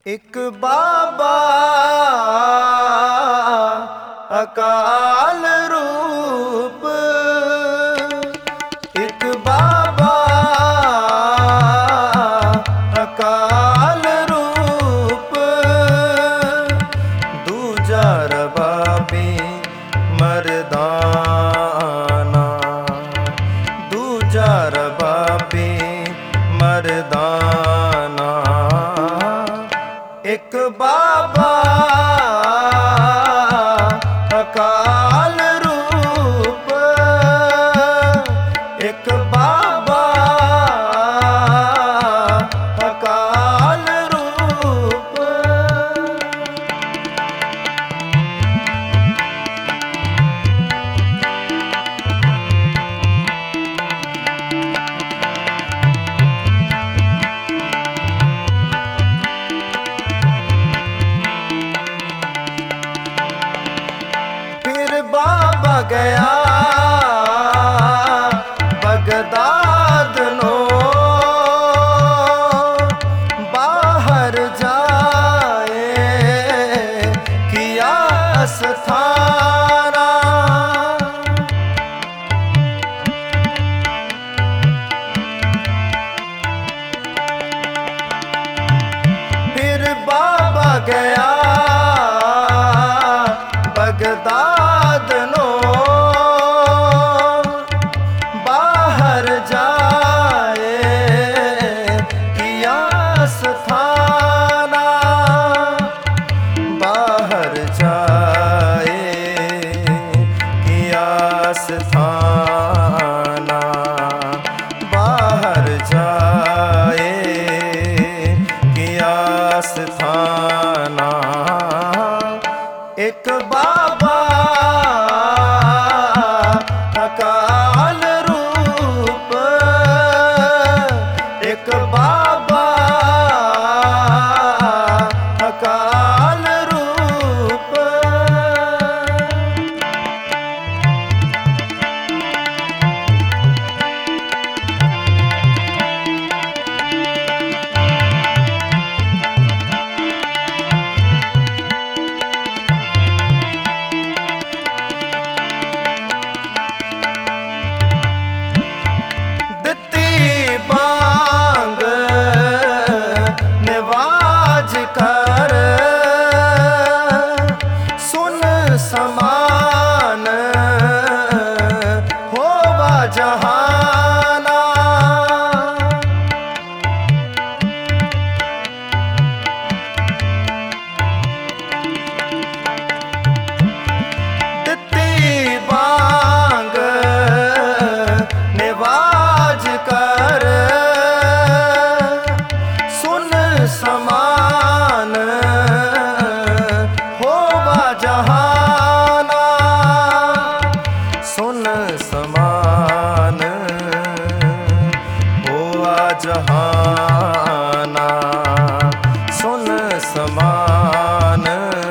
ਇੱਕ ਬਾਬਾ ਅਕਾਲ ਰੂਪ, ਇੱਕ ਬਾਬਾ ਅਕਾਲ ਰੂਪ, ਦੂਜਾ ਰਬਾਬੀ ਮਰਦਾਨਾ, ਦੂਜਾ ਰਬਾਬੀ ਮਰਦਾਨਾ। ਇੱਕ ਬਾਬਾ ਅਕਾਲ ਰੂਪ, ਇੱਕ ਬਾਬਾ ਅਕਾਲ ਰੂਪ। बाबा गया बगदाद नो, बाहर जाए किया अस्थाना। फिर बाबा गया बगदाद नो, बाहर जाए किया स्थाना, बाहर जाए किया स्थाना, बाहर जाए किया स्थाना। एक बाबा अकाल रूप, एक बाबा अकाल रूप। समान होवा जहाना, दित्ती बांग निवाज कर, सुन समान होवा जहाना, सुन समान होवा जहाना, सुन समान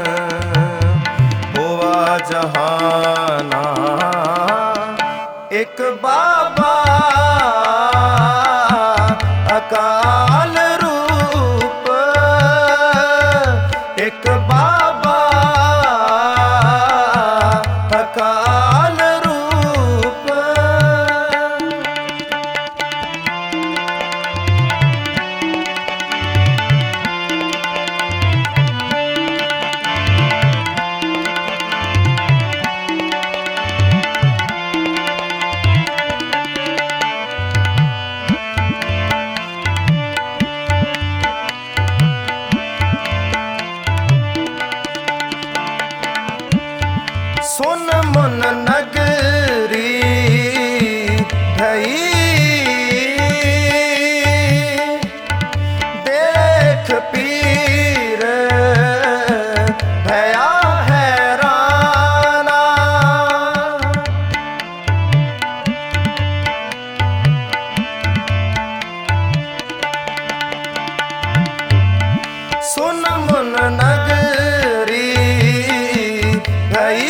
होवा जहाना। एक बाबा अकाल रूप, एक बाबा अकाल रूप। सुन मुन नगरी ढई, देख पीर भया हैराना, सुन मुन नगरी ढई,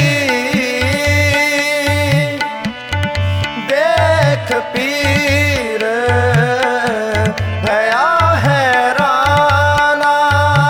देख पीर भया हैराना,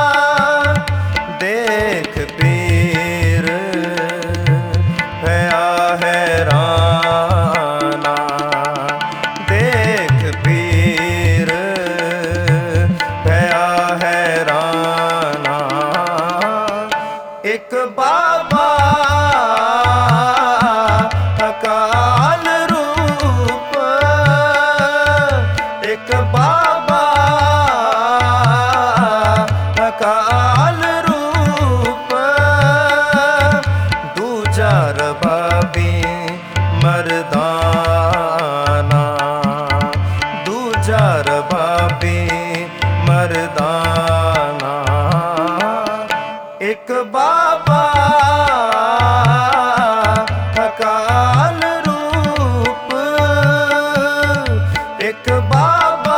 दाना। एक बाबा अकाल रूप, एक बाबा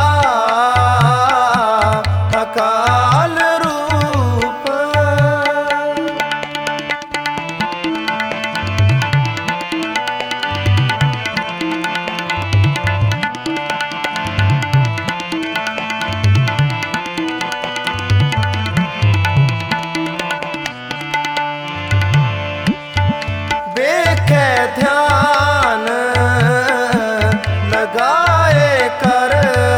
अकाल रूप। देखे ध्यान लगाए कर,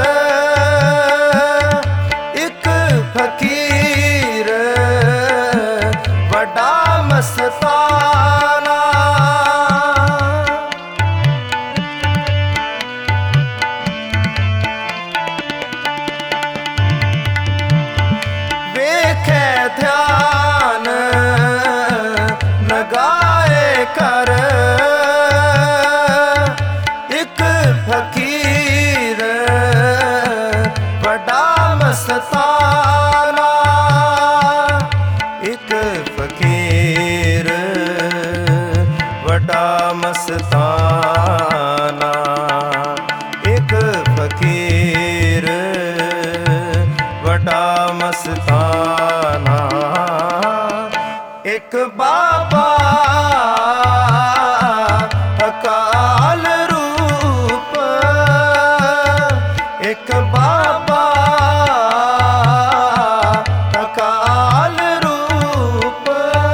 एक फकीर वड्डा मस्ताना। देखे ध्यान लगाए कर, एक फकीर वड्डा मस्ताना। एक फकीर वड्डा मस्ताना। एक फकीर वड्डा मस्ताना। एक बाबा अकाल रूप, एक बाबा अकाल रूप।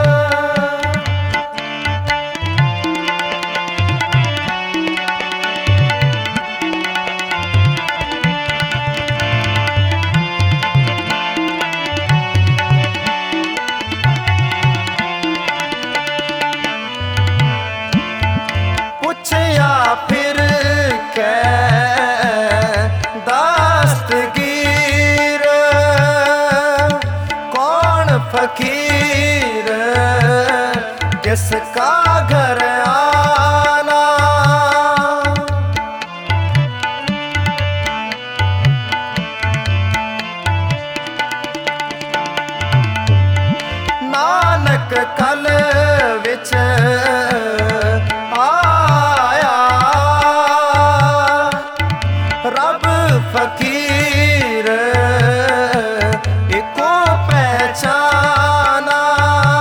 पूछया फिर कै दस्तगीर, कौन फकीर किसका घर आना। नानक कल विच रब फकीर एको पहचाना।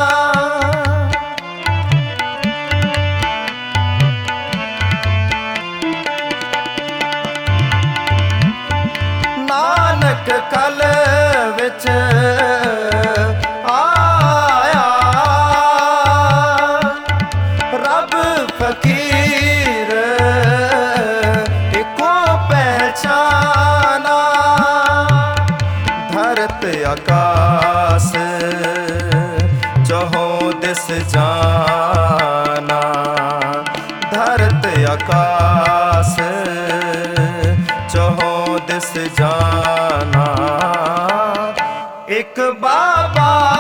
नानक कल विच आया, रब फकीर एको पहचाना। धरत आकाश चहों दिस जाना, धरत आकाश चहों दिस जाना। एक बाबा